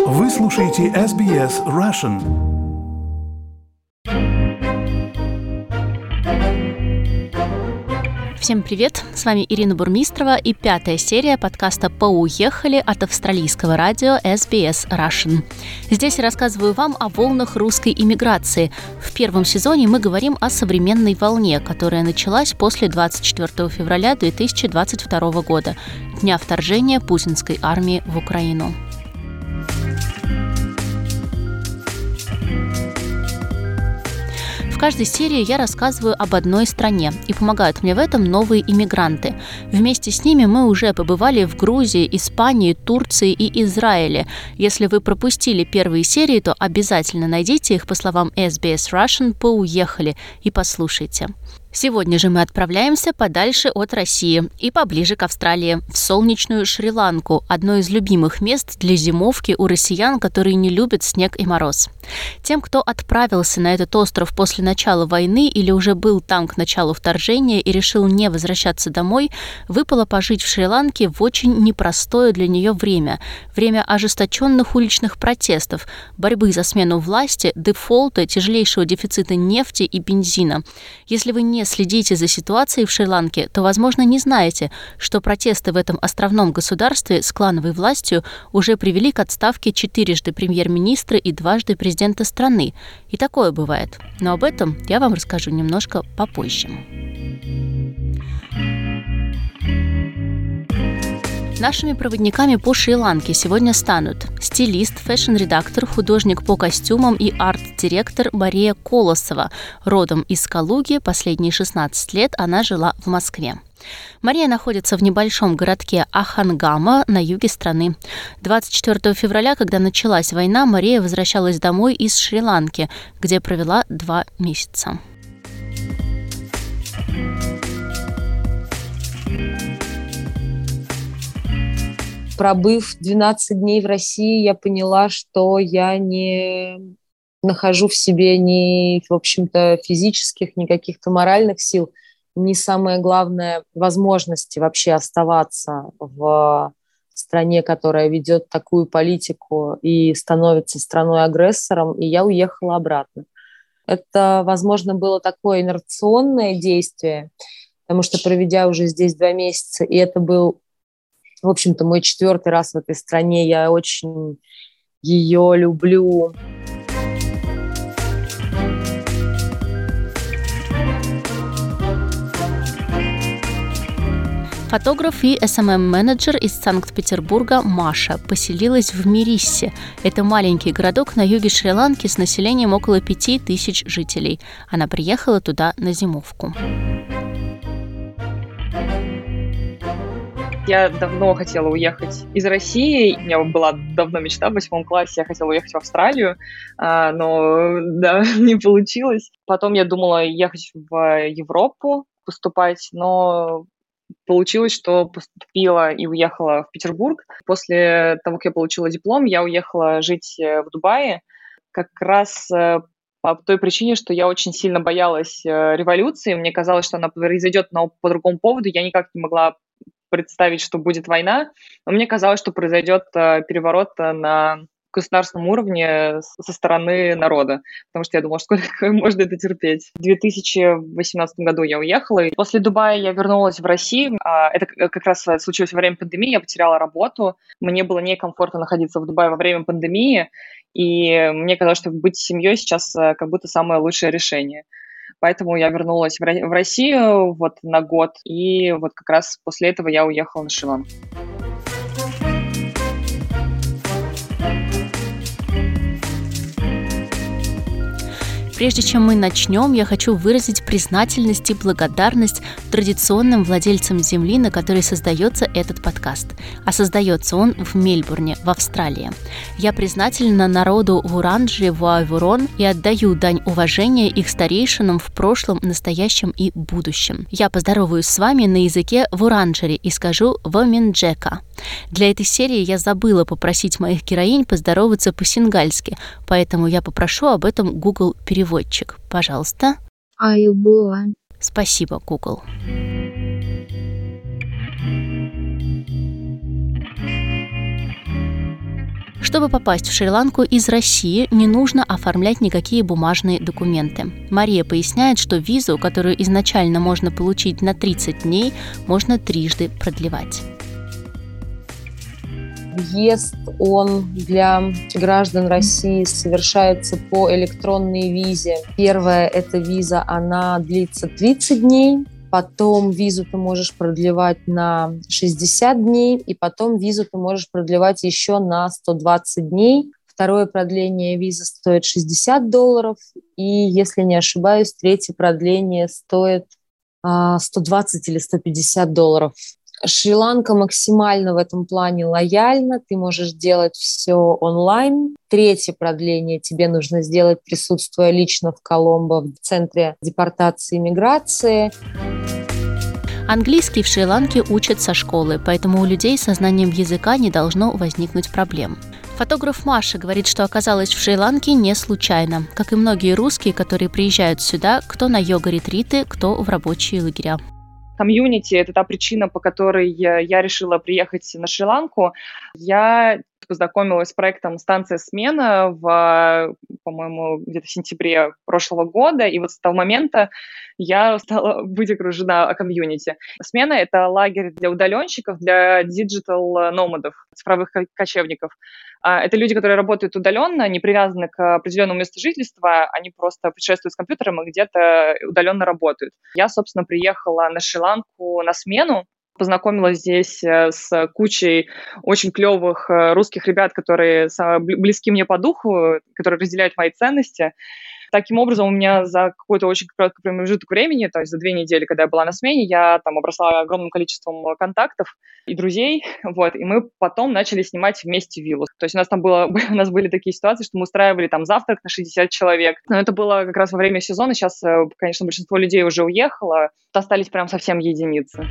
Вы слушаете SBS Russian. Всем привет! С вами Ирина Бурмистрова и 5-я серия подкаста «Поуехали» от австралийского радио SBS Russian. Здесь я рассказываю вам о волнах русской иммиграции. В первом сезоне мы говорим о современной волне, которая началась после 24 февраля 2022 года, дня вторжения путинской армии в Украину. В каждой серии я рассказываю об одной стране, и помогают мне в этом новые иммигранты. Вместе с ними мы уже побывали в Грузии, Испании, Турции и Израиле. Если вы пропустили первые серии, то обязательно найдите их по словам SBS Russian «Поуехали» и послушайте. Сегодня же мы отправляемся подальше от России и поближе к Австралии, в солнечную Шри-Ланку, одно из любимых мест для зимовки у россиян, которые не любят снег и мороз. Тем, кто отправился на этот остров после начала войны или уже был там к началу вторжения и решил не возвращаться домой, выпало пожить в Шри-Ланке в очень непростое для нее время. Время ожесточенных уличных протестов, борьбы за смену власти, дефолта, тяжелейшего дефицита нефти и бензина. Если вы не следите за ситуацией в Шри-Ланке, то, возможно, не знаете, что протесты в этом островном государстве с клановой властью уже привели к отставке 4-жды премьер-министра и 2-жды президента страны. И такое бывает. Но об этом я вам расскажу немножко попозже. Нашими проводниками по Шри-Ланке сегодня станут стилист, фэшн-редактор, художник по костюмам и арт-директор Мария Колосова. Родом из Калуги, последние 16 лет она жила в Москве. Мария находится в небольшом городке Ахангама на юге страны. 24 февраля, когда началась война, Мария возвращалась домой из Шри-Ланки, где провела 2 месяца. Пробыв 12 дней в России, я поняла, что я не нахожу в себе ни, в общем-то, физических, ни каких-то моральных сил, ни, самое главное, возможности вообще оставаться в стране, которая ведет такую политику и становится страной-агрессором, и я уехала обратно. Это, возможно, было такое инерционное действие, потому что, проведя уже здесь 2 месяца, и это был, в общем-то, мой 4-й раз в этой стране, я очень ее люблю. Фотограф и SMM-менеджер из Санкт-Петербурга Маша поселилась в Мириссе. Это маленький городок на юге Шри-Ланки с населением около 5000 жителей. Она приехала туда на зимовку. Я давно хотела уехать из России. У меня была давно мечта в 8 классе. Я хотела уехать в Австралию, но да, не получилось. Потом я думала ехать в Европу поступать, но получилось, что поступила и уехала в Петербург. После того, как я получила диплом, я уехала жить в Дубае. Как раз по той причине, что я очень сильно боялась революции. Мне казалось, что она произойдет, но по другому поводу. Я никак не могла представить, что будет война, но мне казалось, что произойдет переворот на государственном уровне со стороны народа, потому что я думала, сколько можно это терпеть. В 2018 году я уехала, и после Дубая я вернулась в Россию. Это как раз случилось во время пандемии, я потеряла работу, мне было некомфортно находиться в Дубае во время пандемии, и мне казалось, что быть семьей сейчас как будто самое лучшее решение. Поэтому я вернулась в Россию на год, и как раз после этого я уехала на Шри-Ланку. Прежде чем мы начнем, я хочу выразить признательность и благодарность традиционным владельцам земли, на которой создается этот подкаст. А создается он в Мельбурне, в Австралии. Я признательна народу Вуранджи, Вуайвурон и отдаю дань уважения их старейшинам в прошлом, настоящем и будущем. Я поздороваюсь с вами на языке Вуранджери и скажу «Воминджека». Для этой серии я забыла попросить моих героинь поздороваться по-сингальски, поэтому я попрошу об этом Google переводчик. Пожалуйста. Аюбуан. Спасибо, Google. Чтобы попасть в Шри-Ланку из России, не нужно оформлять никакие бумажные документы. Мария поясняет, что визу, которую изначально можно получить на 30 дней, можно трижды продлевать. Въезд, он для граждан России совершается по электронной визе. Первая эта виза, она длится 30 дней. Потом визу ты можешь продлевать на 60 дней, и потом визу ты можешь продлевать еще на 120 дней. Второе продление визы стоит $60, и, если не ошибаюсь, третье продление стоит 120 или $150. Шри-Ланка максимально в этом плане лояльна, ты можешь делать все онлайн. Третье продление тебе нужно сделать, присутствуя лично в Коломбо, в центре депортации и миграции. Английский в Шри-Ланке учат со школы, поэтому у людей со знанием языка не должно возникнуть проблем. Фотограф Маша говорит, что оказалась в Шри-Ланке не случайно, как и многие русские, которые приезжают сюда, кто на йога-ретриты, кто в рабочие лагеря. Комьюнити — это та причина, по которой я решила приехать на Шри-Ланку. Я познакомилась с проектом «Станция смена» по-моему, где-то в сентябре прошлого года, и вот с того момента я стала быть окружена комьюнити. «Смена» — это лагерь для удаленщиков, для диджитал-номадов, цифровых кочевников. Это люди, которые работают удаленно, не привязаны к определенному месту жительства, они просто путешествуют с компьютером и где-то удаленно работают. Я, собственно, приехала на Шри-Ланку на смену, познакомилась здесь с кучей очень клевых русских ребят, которые близки мне по духу, которые разделяют мои ценности. Таким образом, у меня за какой-то очень короткий промежуток времени, то есть за 2 недели, когда я была на смене, я там обросла огромным количеством контактов и друзей, вот, и мы потом начали снимать вместе виллу. То есть у нас были такие ситуации, что мы устраивали там завтрак на 60 человек, но это было как раз во время сезона. Сейчас, конечно, большинство людей уже уехало, остались прям совсем единицы.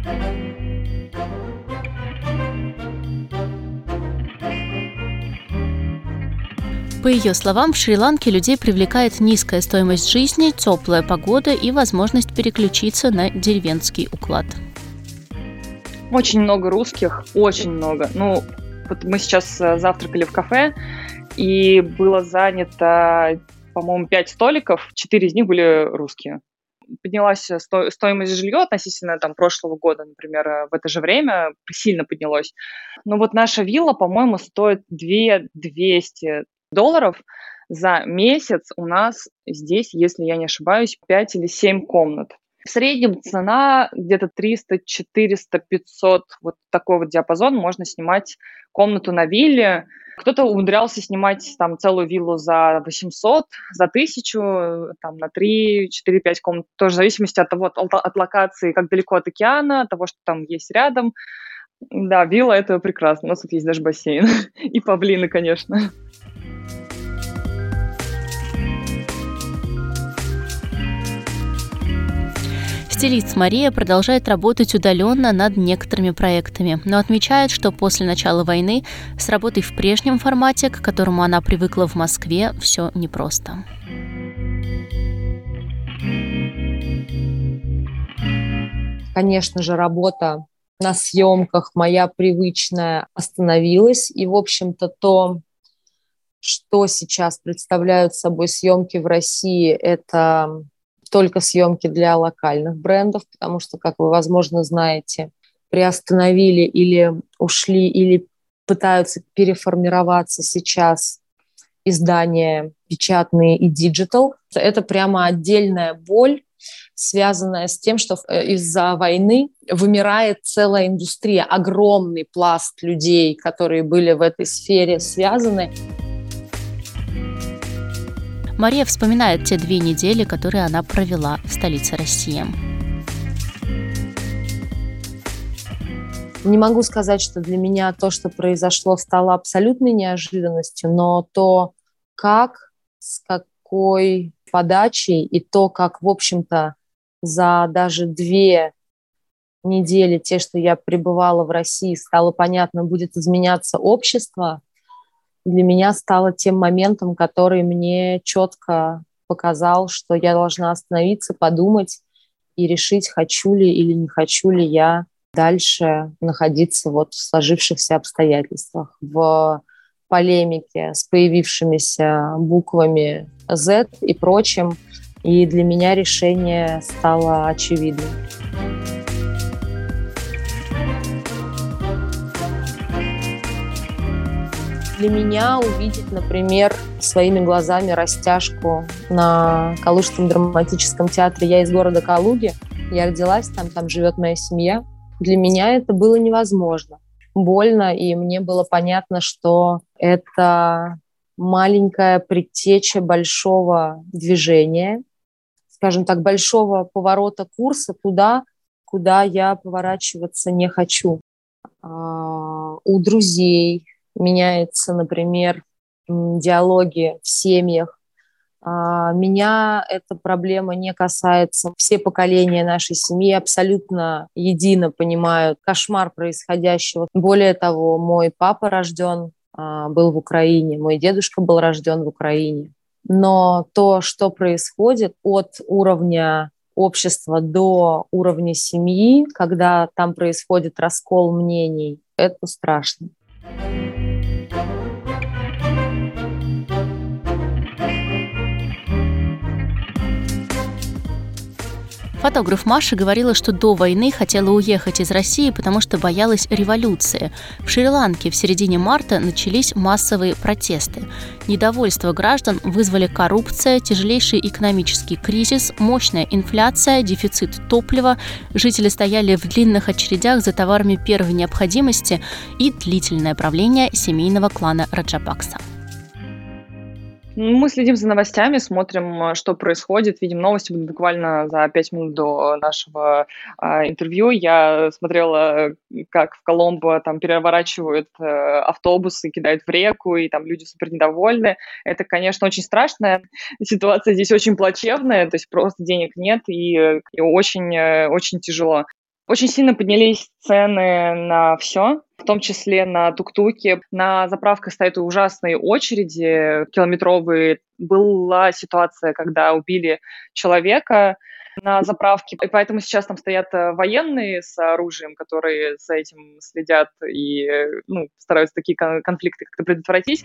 По ее словам, в Шри-Ланке людей привлекает низкая стоимость жизни, теплая погода и возможность переключиться на деревенский уклад. Очень много русских, очень много. Вот мы сейчас завтракали в кафе, и было занято, по-моему, 5 столиков, 4 из них были русские. Поднялась стоимость жилья относительно прошлого года, например, в это же время сильно поднялось. Но вот наша вилла, по-моему, стоит $200 за месяц. У нас здесь, если я не ошибаюсь, 5 или 7 комнат. В среднем цена где-то 300, 400, 500, вот такой вот диапазон. Можно снимать комнату на вилле. Кто-то умудрялся снимать целую виллу за 800, за 1000, на 3, 4, 5 комнат. Тоже в зависимости от того, от локации, как далеко от океана, от того, что там есть рядом. Да, вилла — это прекрасно. У нас тут есть даже бассейн. И павлины, конечно. Стилист Мария продолжает работать удаленно над некоторыми проектами, но отмечает, что после начала войны с работой в прежнем формате, к которому она привыкла в Москве, все непросто. Конечно же, работа на съемках моя привычная остановилась. И, в общем-то, то, что сейчас представляют собой съемки в России, это только съемки для локальных брендов, потому что, как вы, возможно, знаете, приостановили или ушли, или пытаются переформироваться сейчас издания печатные и диджитал. Это прямо отдельная боль, связанная с тем, что из-за войны вымирает целая индустрия, огромный пласт людей, которые были в этой сфере связаны. Мария вспоминает те 2 недели, которые она провела в столице России. Не могу сказать, что для меня то, что произошло, стало абсолютной неожиданностью, но то, с какой подачей и то, как, в общем-то, за даже 2 недели, те, что я пребывала в России, стало понятно, будет изменяться общество, для меня стало тем моментом, который мне четко показал, что я должна остановиться, подумать и решить, хочу ли или не хочу ли я дальше находиться в сложившихся обстоятельствах. В полемике с появившимися буквами Z и прочим. И для меня решение стало очевидным. Для меня увидеть, например, своими глазами растяжку на Калужском драматическом театре. Я из города Калуги, я родилась там живет моя семья. Для меня это было невозможно. Больно, и мне было понятно, что это маленькая предтеча большого движения, скажем так, большого поворота курса туда, куда я поворачиваться не хочу. У друзей меняются, например, диалоги в семьях. Меня эта проблема не касается. Все поколения нашей семьи абсолютно едино понимают кошмар происходящего. Более того, мой папа был в Украине, мой дедушка был рожден в Украине. Но то, что происходит от уровня общества до уровня семьи, когда там происходит раскол мнений, это страшно. Фотограф Маша говорила, что до войны хотела уехать из России, потому что боялась революции. В Шри-Ланке в середине марта начались массовые протесты. Недовольство граждан вызвали коррупция, тяжелейший экономический кризис, мощная инфляция, дефицит топлива. Жители стояли в длинных очередях за товарами первой необходимости и длительное правление семейного клана Раджапакса. Мы следим за новостями, смотрим, что происходит. Видим новости буквально за 5 минут до нашего интервью. Я смотрела, как в Коломбо там переворачивают автобусы, кидают в реку, и там люди супер недовольны. Это, конечно, очень страшная ситуация. Здесь очень плачевная, то есть просто денег нет, и очень тяжело. Очень сильно поднялись цены на все, в том числе на тук-туки. На заправках стоят ужасные очереди километровые. Была ситуация, когда убили человека на заправке, и поэтому сейчас там стоят военные с оружием, которые за этим следят и стараются такие конфликты как-то предотвратить.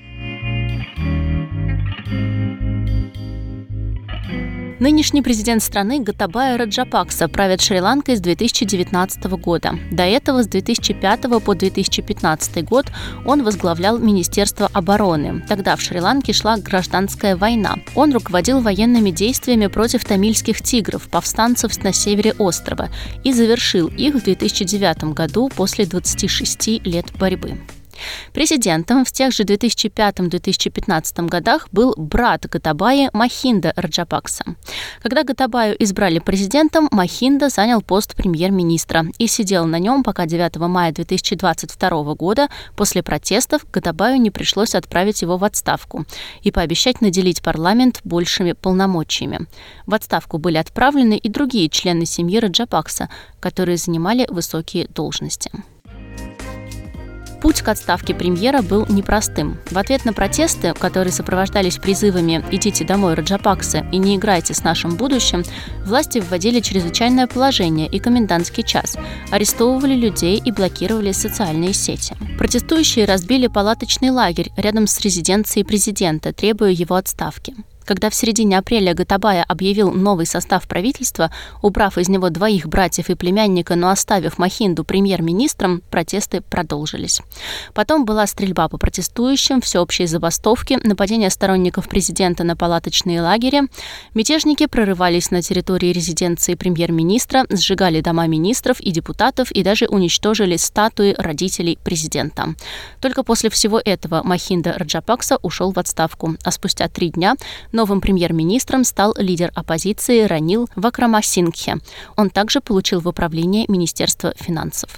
Нынешний президент страны Готабая Раджапакса правит Шри-Ланкой с 2019 года. До этого с 2005 по 2015 год он возглавлял Министерство обороны. Тогда в Шри-Ланке шла гражданская война. Он руководил военными действиями против тамильских тигров, повстанцев на севере острова, и завершил их в 2009 году после 26 лет борьбы. Президентом в тех же 2005-2015 годах был брат Готабаи Махинда Раджапакса. Когда Готабаю избрали президентом, Махинда занял пост премьер-министра и сидел на нем, пока 9 мая 2022 года после протестов Готабаю не пришлось отправить его в отставку и пообещать наделить парламент большими полномочиями. В отставку были отправлены и другие члены семьи Раджапакса, которые занимали высокие должности. Путь к отставке премьера был непростым. В ответ на протесты, которые сопровождались призывами «Идите домой, Раджапакса, и не играйте с нашим будущим», власти вводили чрезвычайное положение и комендантский час, арестовывали людей и блокировали социальные сети. Протестующие разбили палаточный лагерь рядом с резиденцией президента, требуя его отставки. Когда в середине апреля Готабая объявил новый состав правительства, убрав из него 2 братьев и племянника, но оставив Махинду премьер-министром, протесты продолжились. Потом была стрельба по протестующим, всеобщие забастовки, нападение сторонников президента на палаточные лагеря. Мятежники прорывались на территории резиденции премьер-министра, сжигали дома министров и депутатов и даже уничтожили статуи родителей президента. Только после всего этого Махинда Раджапакса ушел в отставку, а спустя 3 дня новым премьер-министром стал лидер оппозиции Ранил Вакрамасингхе. Он также получил в управление Министерства финансов.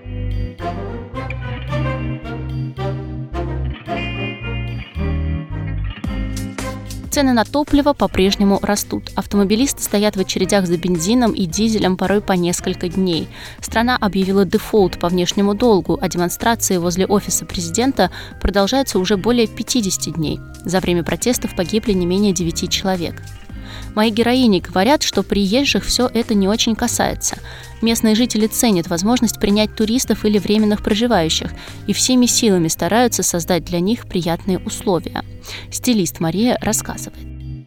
Цены на топливо по-прежнему растут. Автомобилисты стоят в очередях за бензином и дизелем порой по несколько дней. Страна объявила дефолт по внешнему долгу, а демонстрации возле офиса президента продолжаются уже более 50 дней. За время протестов погибли не менее 9 человек. Мои героини говорят, что приезжих все это не очень касается. Местные жители ценят возможность принять туристов или временных проживающих и всеми силами стараются создать для них приятные условия. Стилист Мария рассказывает.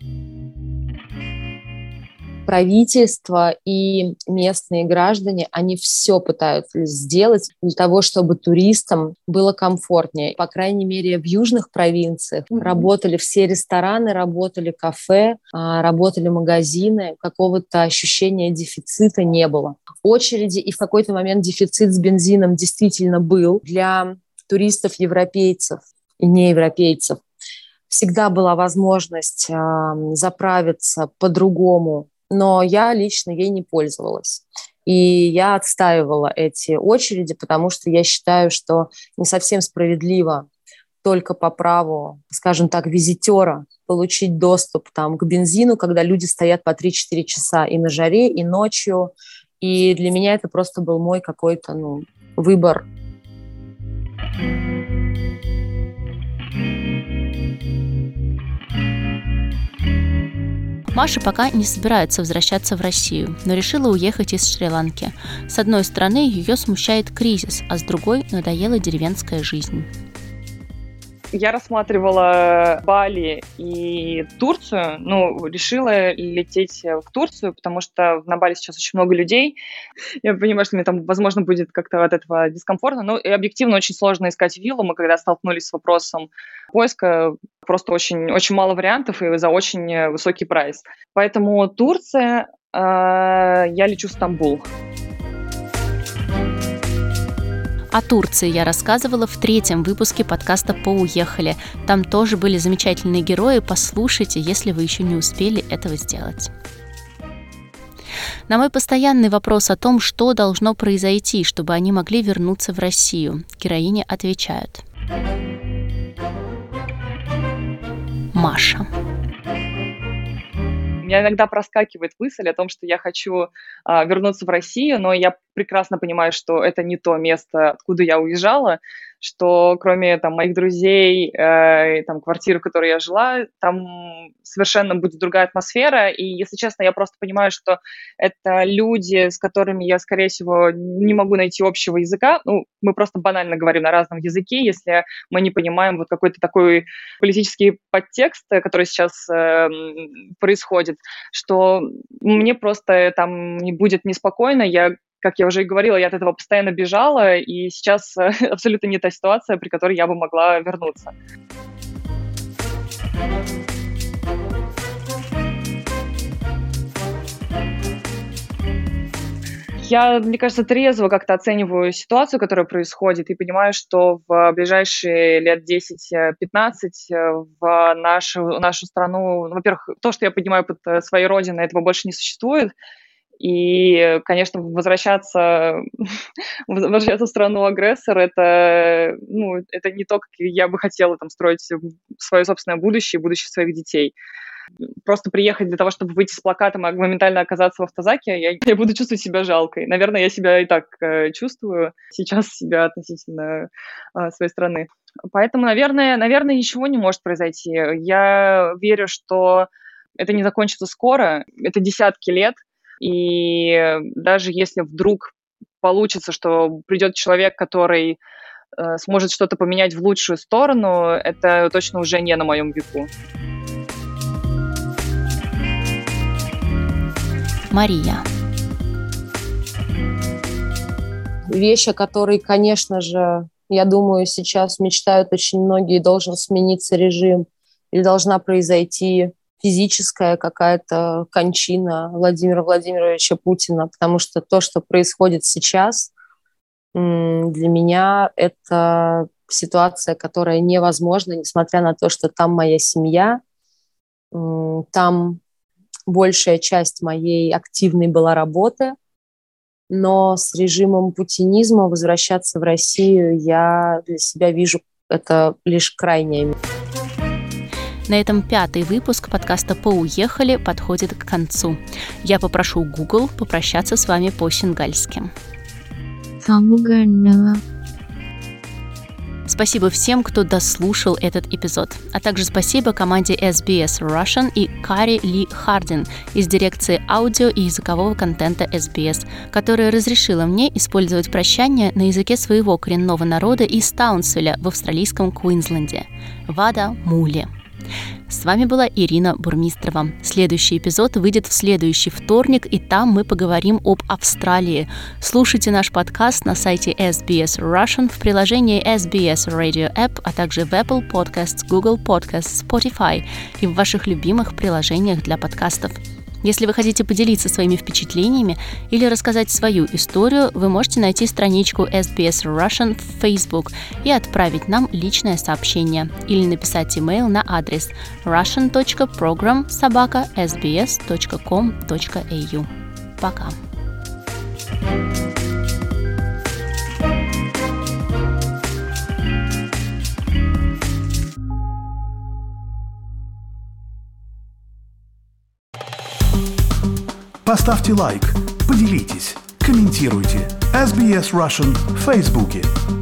Правительство и местные граждане, они все пытаются сделать для того, чтобы туристам было комфортнее. По крайней мере, в южных провинциях работали все рестораны, работали кафе, работали магазины. Какого-то ощущения дефицита не было. Очереди, и в какой-то момент дефицит с бензином действительно был для туристов-европейцев и неевропейцев. Всегда была возможность заправиться по-другому, но я лично ей не пользовалась. И я отстаивала эти очереди, потому что я считаю, что не совсем справедливо только по праву, скажем так, визитера получить доступ к бензину, когда люди стоят по 3-4 часа и на жаре, и ночью. И для меня это просто был мой какой-то выбор. Маша пока не собирается возвращаться в Россию, но решила уехать из Шри-Ланки. С одной стороны, ее смущает кризис, а с другой – надоела деревенская жизнь. Я рассматривала Бали и Турцию, решила лететь в Турцию, потому что на Бали сейчас очень много людей. Я понимаю, что мне там, возможно, будет как-то от этого дискомфортно, и объективно очень сложно искать виллу. Мы когда столкнулись с вопросом поиска, просто очень, очень мало вариантов и за очень высокий прайс. Поэтому Турция, я лечу в Стамбул. О Турции я рассказывала в 3-м выпуске подкаста «Поуехали». Там тоже были замечательные герои. Послушайте, если вы еще не успели этого сделать. На мой постоянный вопрос о том, что должно произойти, чтобы они могли вернуться в Россию, героини отвечают. Маша. У меня иногда проскакивает мысль о том, что я хочу вернуться в Россию, но я прекрасно понимаю, что это не то место, откуда я уезжала, что кроме моих друзей, квартиры, в которой я жила, там совершенно будет другая атмосфера. И, если честно, я просто понимаю, что это люди, с которыми я, скорее всего, не могу найти общего языка. Мы просто банально говорим на разном языке, если мы не понимаем какой-то такой политический подтекст, который сейчас происходит, что мне просто там не будет неспокойно. Как я уже и говорила, я от этого постоянно бежала, и сейчас абсолютно не та ситуация, при которой я бы могла вернуться. Я, мне кажется, трезво как-то оцениваю ситуацию, которая происходит, и понимаю, что в ближайшие лет 10-15 в нашу страну, во-первых, то, что я понимаю под своей родиной, этого больше не существует. И, конечно, возвращаться в страну-агрессор это не то, как я бы хотела строить свое собственное будущее своих детей. Просто приехать для того, чтобы выйти с плакатом, а моментально оказаться в автозаке, я буду чувствовать себя жалкой. Наверное, я себя и так чувствую сейчас себя относительно своей страны. Поэтому, наверное, ничего не может произойти. Я верю, что это не закончится скоро. Это десятки лет. И даже если вдруг получится, что придет человек, который сможет что-то поменять в лучшую сторону, это точно уже не на моем веку. Мария. Вещь, о которой, конечно же, я думаю, сейчас мечтают очень многие, должен смениться режим или должна произойти физическая какая-то кончина Владимира Владимировича Путина, потому что то, что происходит сейчас, для меня это ситуация, которая невозможна, несмотря на то, что там моя семья, там большая часть моей активной была работы, но с режимом путинизма возвращаться в Россию я для себя вижу это лишь крайнее. На этом 5-й выпуск подкаста «Поуехали» подходит к концу. Я попрошу Google попрощаться с вами по-сингальски. Спасибо всем, кто дослушал этот эпизод. А также спасибо команде SBS Russian и Кари Ли Хардин из дирекции аудио и языкового контента SBS, которая разрешила мне использовать прощание на языке своего коренного народа из Таунсвилля в австралийском Квинсленде. Вада Мули. С вами была Ирина Бурмистрова. Следующий эпизод выйдет в следующий вторник, и там мы поговорим об Австралии. Слушайте наш подкаст на сайте SBS Russian, в приложении SBS Radio App, а также в Apple Podcasts, Google Podcasts, Spotify и в ваших любимых приложениях для подкастов. Если вы хотите поделиться своими впечатлениями или рассказать свою историю, вы можете найти страничку SBS Russian в Facebook и отправить нам личное сообщение или написать имейл на адрес russian.program@sbs.com.au. Пока. Поставьте лайк, поделитесь, комментируйте. SBS Russian в Фейсбуке.